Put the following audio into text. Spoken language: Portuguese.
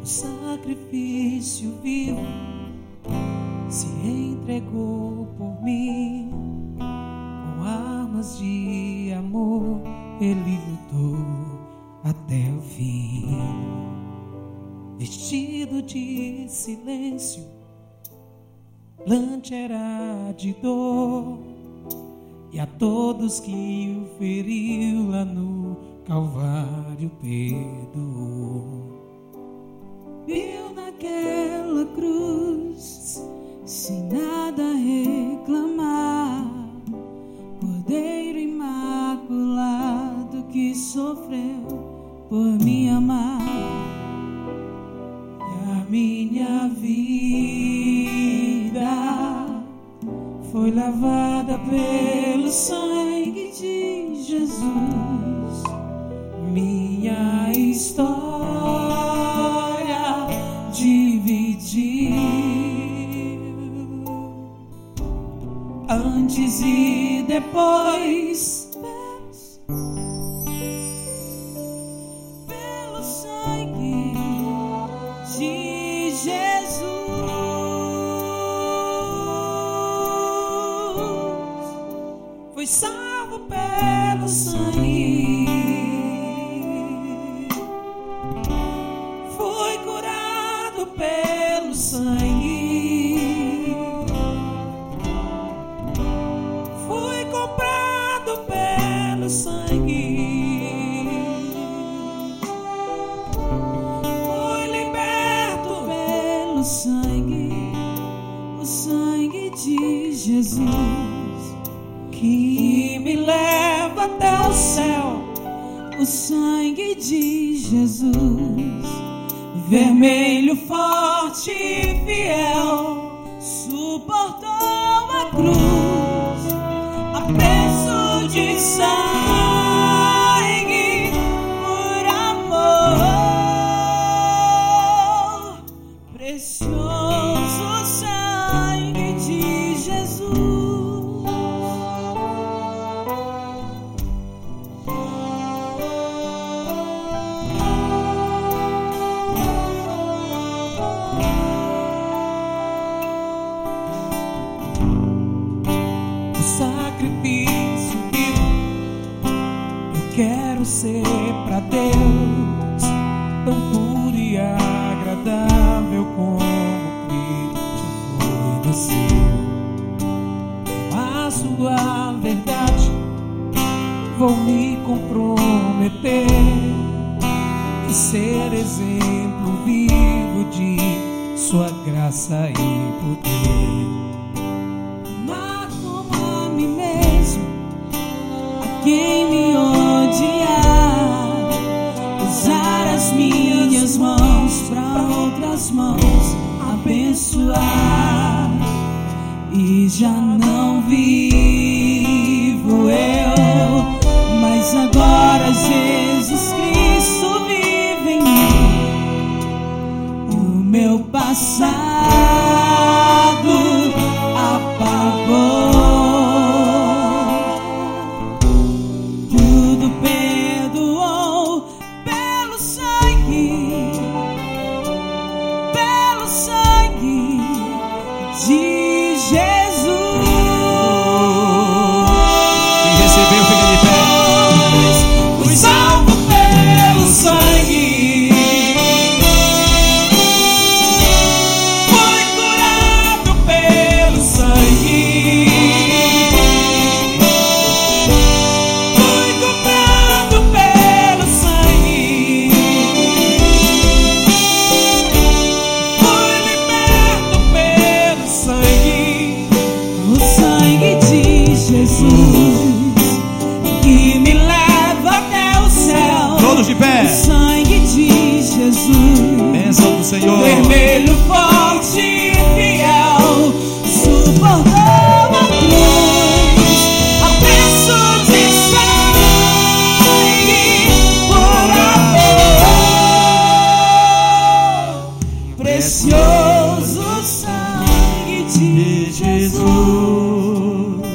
o sacrifício vivo, se entregou por mim. Com armas de amor ele lutou até o fim. Vestido de silêncio, plante era de dor, e a todos que o feriu lá no Calvário perdoou. Viu naquela cruz, sem nada reclamar, Cordeiro imaculado que sofreu por me amar. E a minha vida foi lavada pelo sangue de Jesus. Minha história dividiu antes e depois, pelo sangue de Jesus. Foi salvo pelo sangue, foi curado pelo sangue, foi comprado pelo sangue, foi liberto pelo sangue, o sangue de Jesus, que me leva até o céu. O sangue de Jesus, vermelho, forte e fiel, suportou a cruz a preço de sangue, por amor. Precioso sangue de Jesus. Sacrifício vivo, eu quero ser pra Deus tão puro e agradável como Cristo foi no céu. Com a sua verdade vou me comprometer e ser exemplo vivo de sua graça e poder. Quem me odiar, usar as minhas mãos para outras mãos abençoar. E já não vivo eu, mas agora Jesus Cristo vive em mim. O meu passado apagou, pelo sangue de